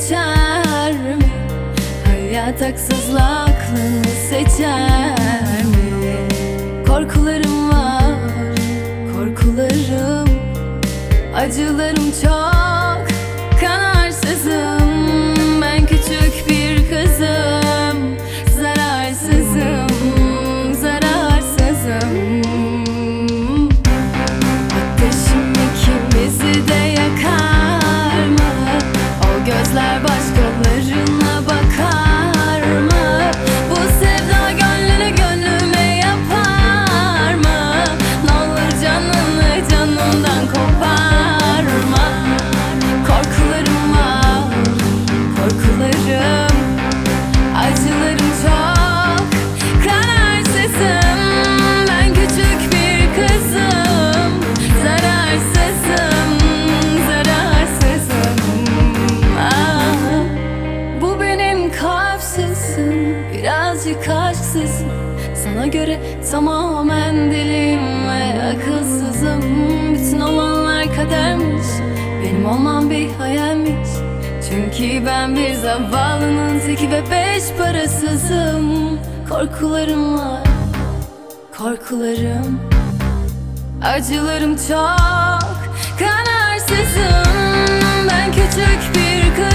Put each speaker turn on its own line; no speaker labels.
geçer mi? Hayat haksızlığı aklını seçer mi? Korkularım var, korkularım, acılarım çok, kararsızım. Ben küçük bir kızım, zararsızım, zararsızım. Ateşim ikimizi de yakar mı? O gözler başkalarına bakar mı? Bu sevda gönlüne gönlüme yapar mı? Ne olur canını canımdan koparma. Korkularım var, korkularım, acılarım çok, kararsızım. Ben küçük bir kızım, zararsızım, zararsızım. Ah, bu benim kalpsizim, birazcık aşksızım. Sana göre tamamen deliyim ve akılsızım. Bütün olanlar kadermiş, benim olmam bir hayalmiş. Çünkü ben bir zavallının teki ve beş parasızım. Korkularım var, korkularım, acılarım çok, kararsızım. Ben küçük bir kız,